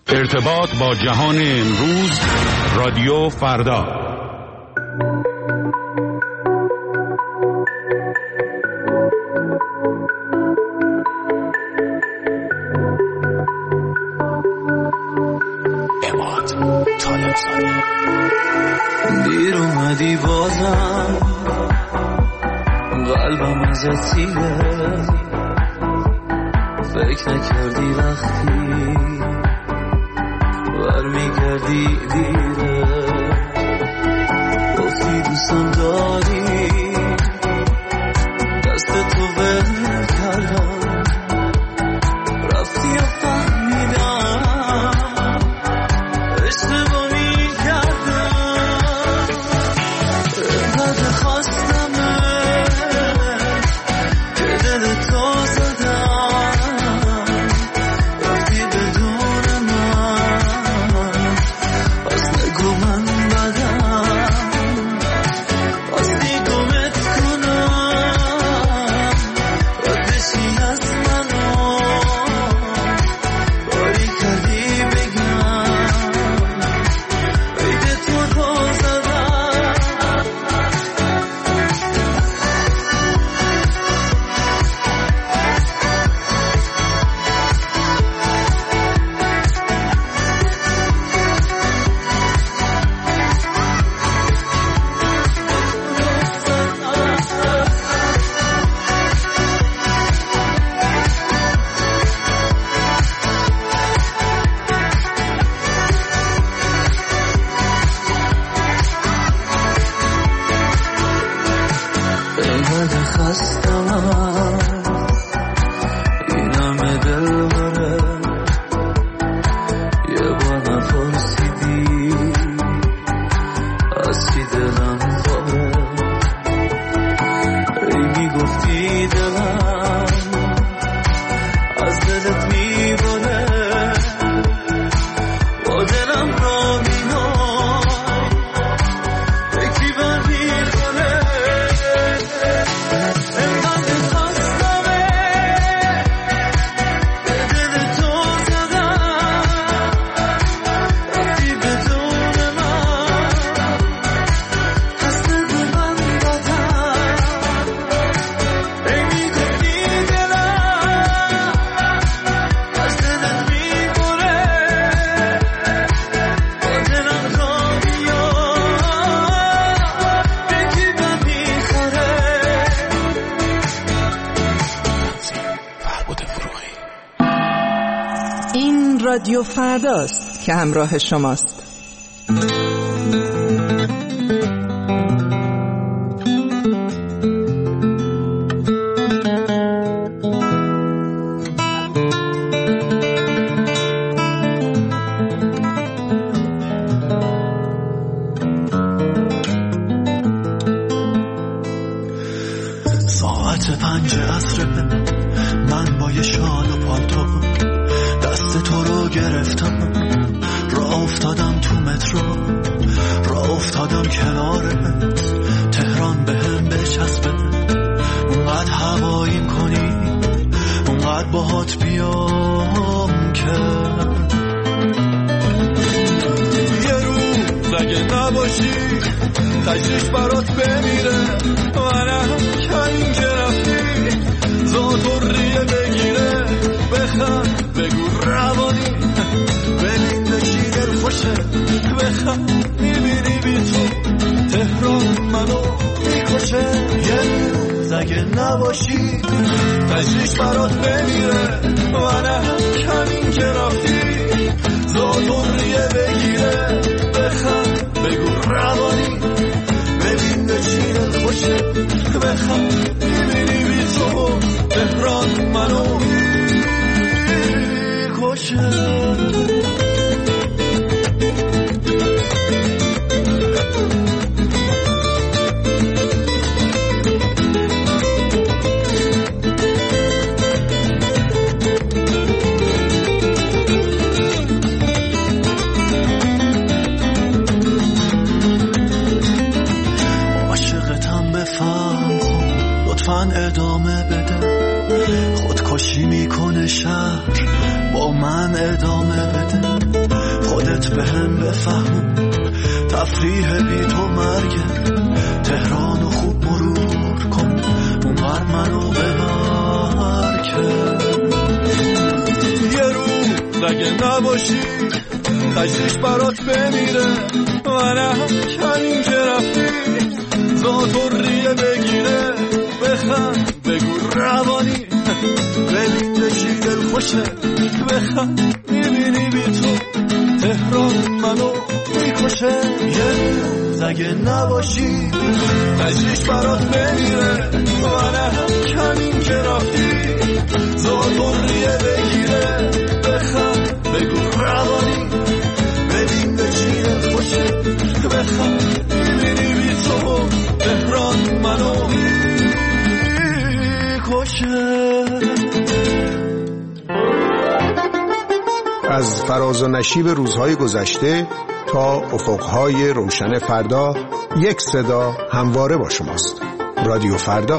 ارتباط با جهان امروز، رادیو فردا. دیر اومدی بازم، قلبم ازت سیره، فکر نکردی وقتی برمیگردی دیره، گفتی دوستم داری، دست تو ول کردم، رفتی و فهمیدم اشتباه میکردم، انقدر خواستمه که دل تو زدم، رفتی بدون من، پس نگو من بدم، راستی گمت کنم، ردشی از منو کاری کردی بگم، عید تو رو زدم. انقدر خستم این همه دل بره، یه بار نپرسیدی از کی دلم خوره، ای میگفتی دلم از دلت میبره، با دلم را میای یکی بر میخوره، انقدر خواستمه به دل تو زدم، رفتی بدون من، پس نگو من بدم، ای میگفتی دلم از دلت میبره، با دلم را میای یکی بر میخوره. این رادیو فرداست که همراه شماست. ساعت 5 عصر من با یه شال و پالتو دست تو رو گرفتم، راه افتادم تو مترو، راه افتادم کنارت، تهران بهم بچسبه، اونقدر هواییم کنی، اونقدر باهات بیام که یه روز اگه نباشی تشریش برات بمیره، منم کمین که رفتی زادوریه بگیره، بخند بگو روانی ببین دکی دل خوشه، بخند میبینی بی تو تهران منو میکشه، یه روز اگه نباشی تشریش برات بمیره، منم کمین که رفتی زادوریه بگیره، بخند بگو روانی ببین دکی دل خوشه، بخند میبینی بی تو تهران منو میکشه. عاشقتم بفهم لطفاً ادامه بده، خودکشی میکنه شهر با من ادامه بفهمون تفریح بی تو مرگه. تهرانو خوب مرور کن اونور منو ببر که یه روز اگه نباشی تشریش برات بمیره. منم کمین که رفتی زاتوریه بگیره. بخند بگو روانی ببین دشی دل خوشه. بخند میبینی بی تو تهران منو میکشه. یه روز اگه نباشی تشریش برات بمیره. منم کمین که رفتی زاتوریه بگیره. بخند بگو روانی ببین دشی دل خوشه. بخند میبینی بی تو تهران منو از فراز و نشیب روزهای گذشته تا افقهای روشن فردا، یک صدا همواره با شماست. رادیو فردا.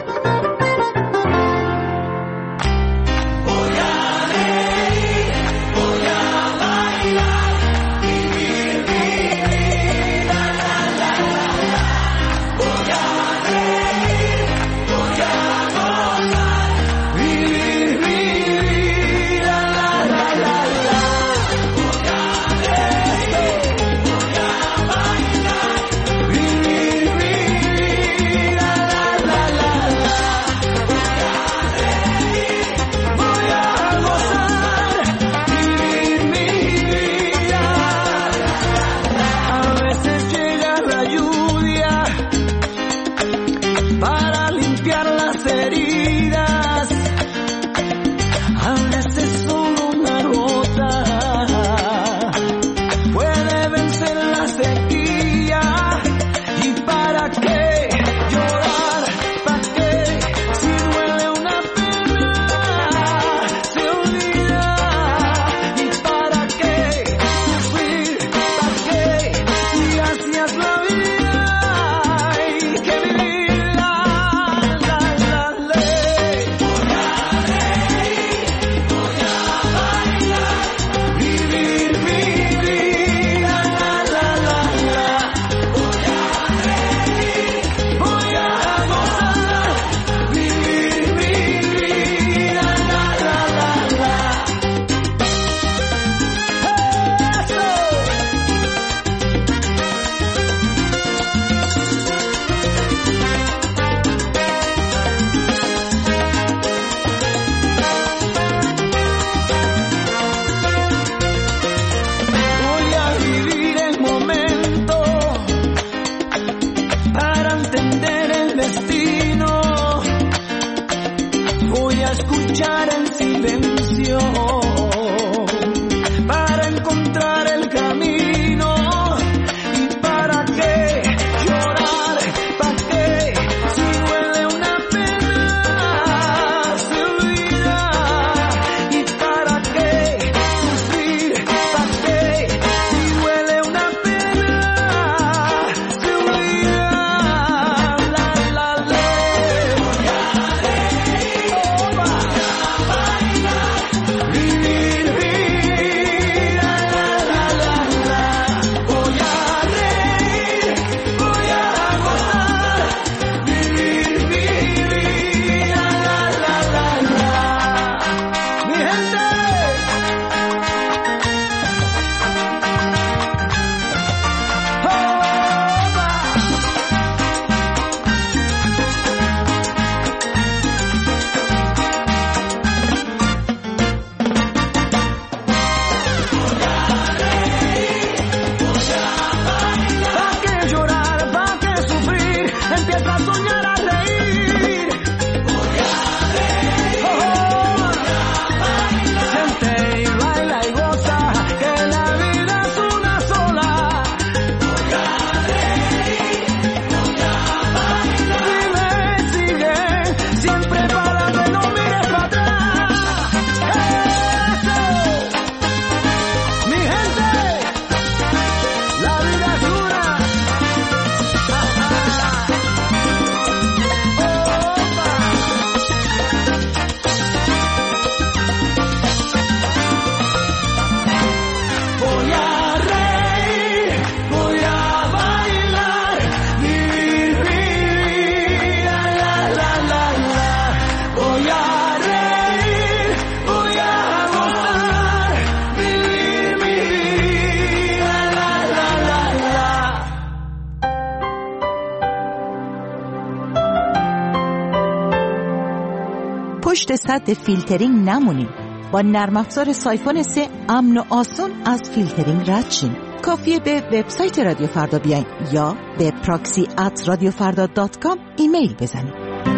پشت سد فیلترینگ نمونین. با نرم افزار سایفون 3 امن و آسون از فیلترینگ رد شین. کافیه به وبسایت رادیو فردا بیاین یا به proxy@radiofarda.com ایمیل بزنید.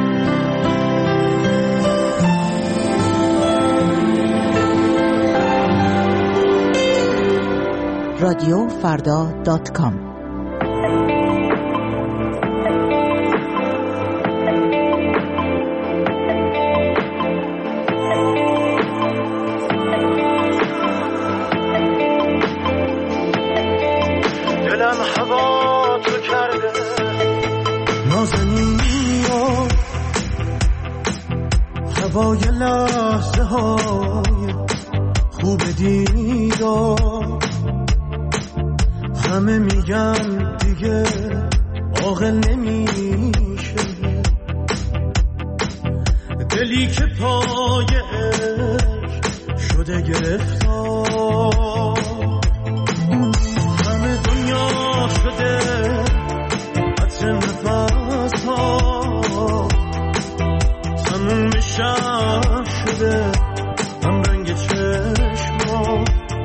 radiofarda.com. دلم هوا تو کرده نازنینی و هوای لحظه های خوب دیدار. همه میگن دیگه عاقل نمیشه، دلی که پای عشق شده گرفتار. همه دنیا شده عطر نفس ها، تموم شب شده هم رنگ چشما.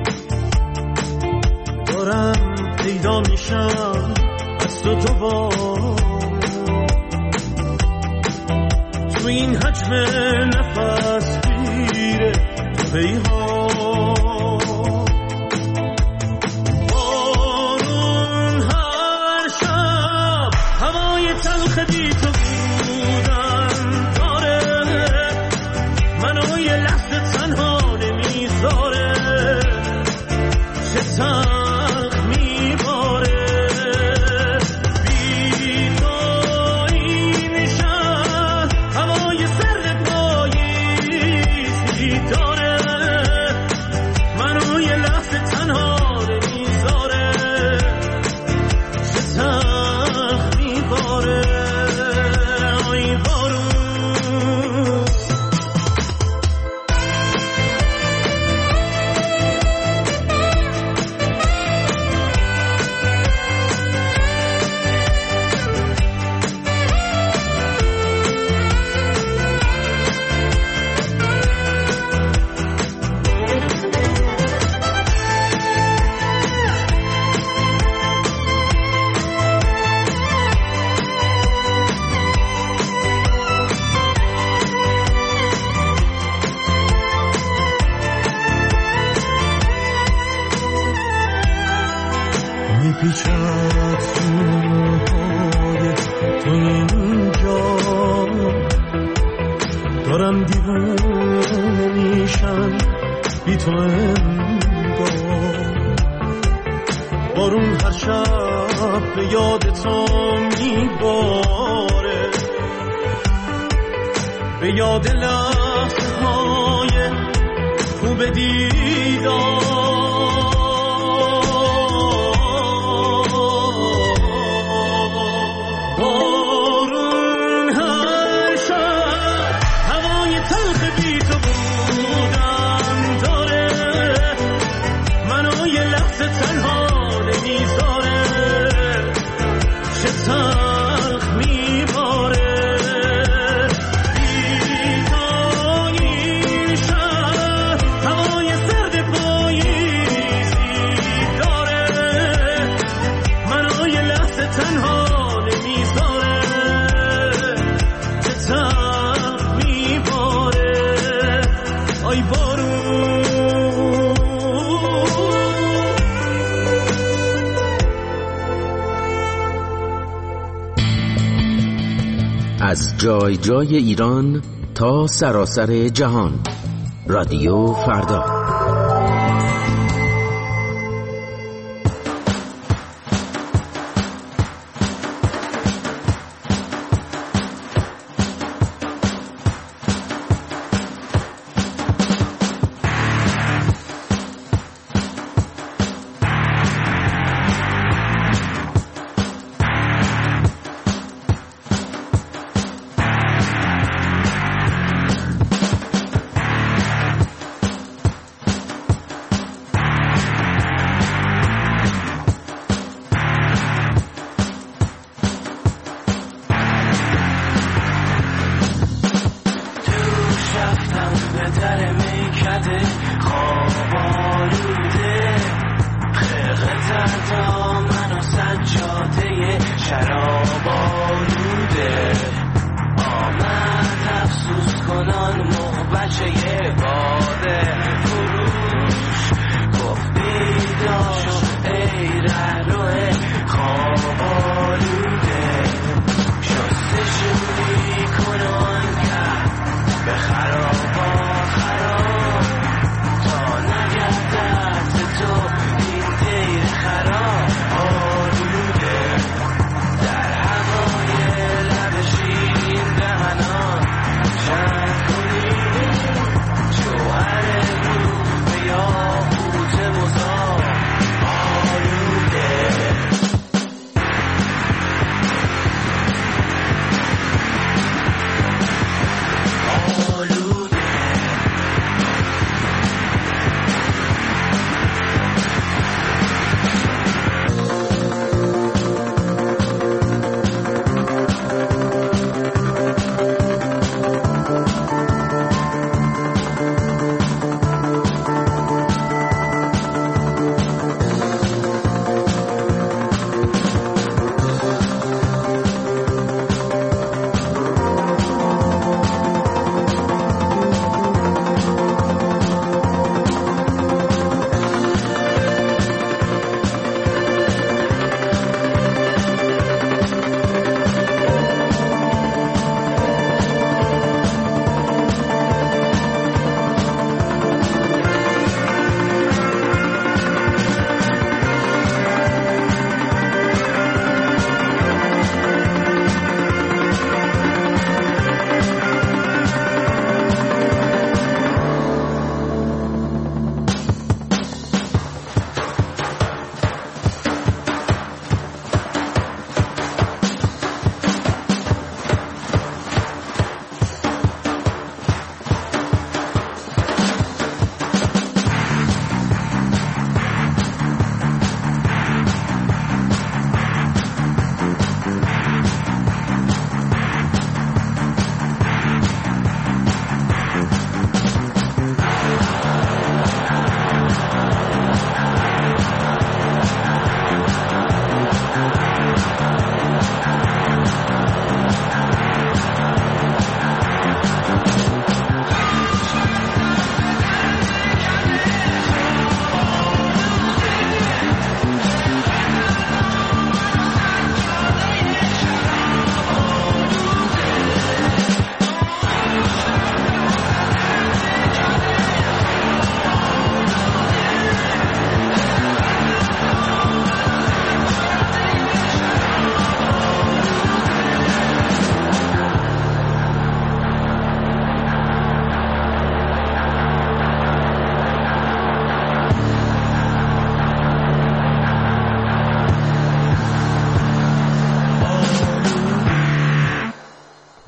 دارم پیدا میشم از تو دوباره تو این حجم نفس گیره تو پیهان. بارون هر شب هوای تلخ بی تو بودن داره، منو یه لحظه تنها نمیذاره. چه تلخ میباره بی تو این شهر، هوای سرد پاییزی داره، منو یه لحظه تنها نمیذاره. چه تلخ میباره آی بارون. میپیچد جونهای تو اینجا، دارم دیوونه میشم بی تو انگار. بارون هر شب به یاد تو میباره، به یاد لحظه های خوب دیدار. از جای جای ایران تا سراسر جهان، رادیو فردا.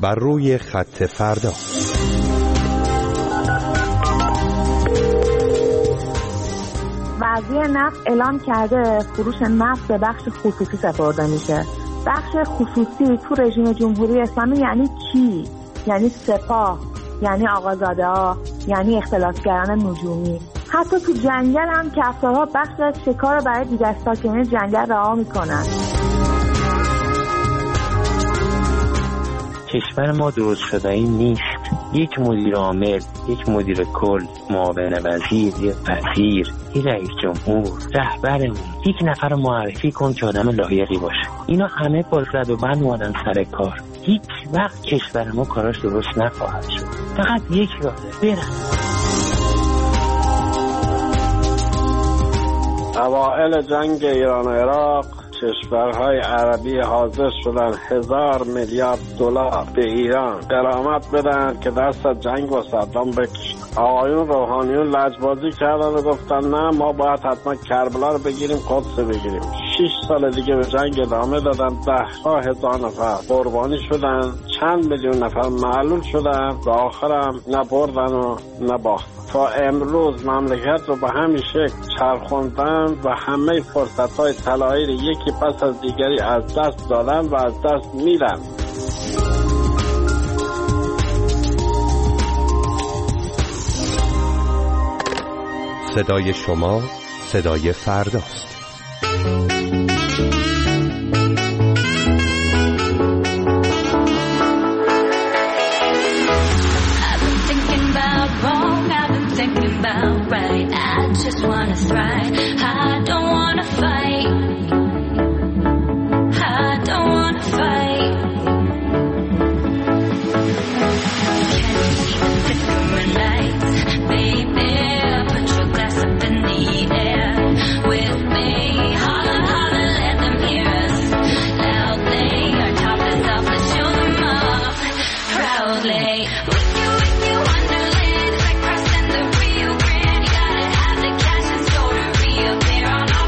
بر روی خط فردا. وزیر نفت اعلام کرده فروش نفت به بخش خصوصی سپرده میشه. بخش خصوصی تو رژیم جمهوری اسلامی یعنی کی؟ یعنی سپاه، یعنی آقازاده ها، یعنی اختلاسگران نجومی. حتی تو جنگل هم کفتارها بخش از شکار برای دیگر ساکنین جنگل رها میکنن. کشور ما درست شده‌ای نیست. یک مدیر عامل، یک مدیر کل، معاون وزیر، یک وزیر، یک رئیس جمهور، رهبرمون، یک نفر رو معرفی کن که آدم لایقی باشه. اینا همه با زد و بند اومدن سر کار. هیچ وقت کشور ما کاراش درست نخواهد شد. فقط یک راهه، برن. اوائل جنگ ایران و عراق کشورهای عربی حاضر شدن 1000 میلیارد دلار به ایران غرامت بدن که دست از جنگ و صدام بکشن. آقایون روحانیون لجبازی کردن و گفتن نه ما باید حتما کربلا رو بگیریم، قدس بگیریم. 6 سال دیگه به جنگ ادامه دادن، 10,000 نفر قربانی شدن، چند میلیون نفر معلول شدن و آخرم نه بردن و نه باختن. تا امروز مملکت رو به همین شکل چرخوندن و همه فرصت‌های طلایی رو یکی پس از دیگری از دست دادن و از دست میدن. صدای شما صدای فرداست. Wonderland, like crossing the Rio Grande. You gotta have the cash in store to reappear on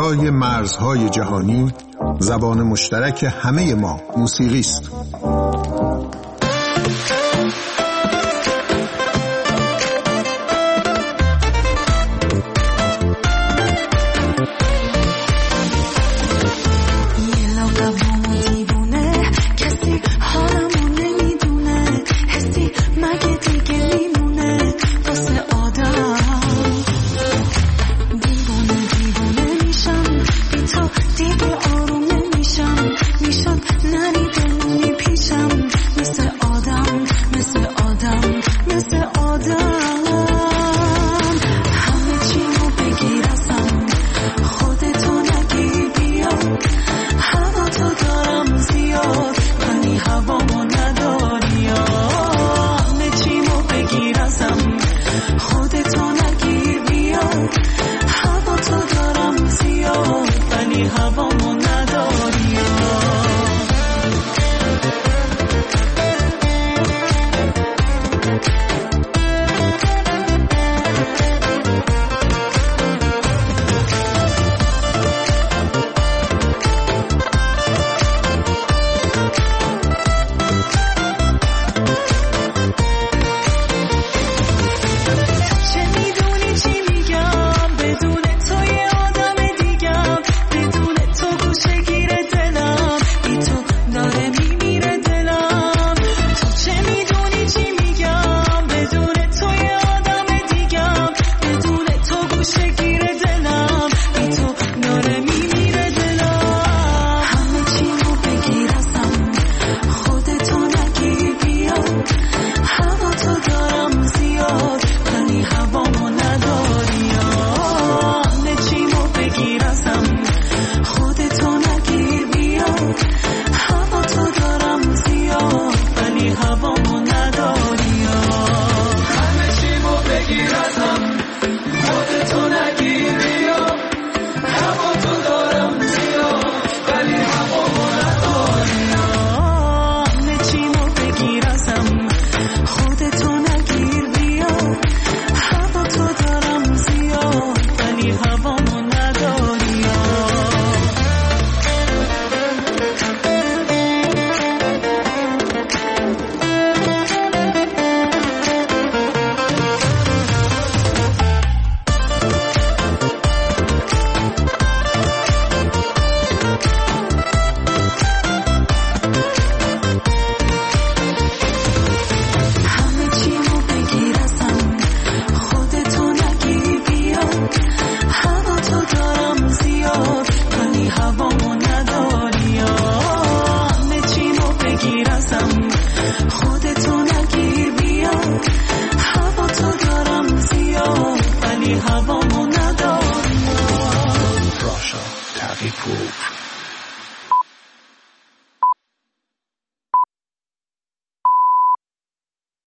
برای مرزهای جهانی زبان مشترک همه ما موسیقی است.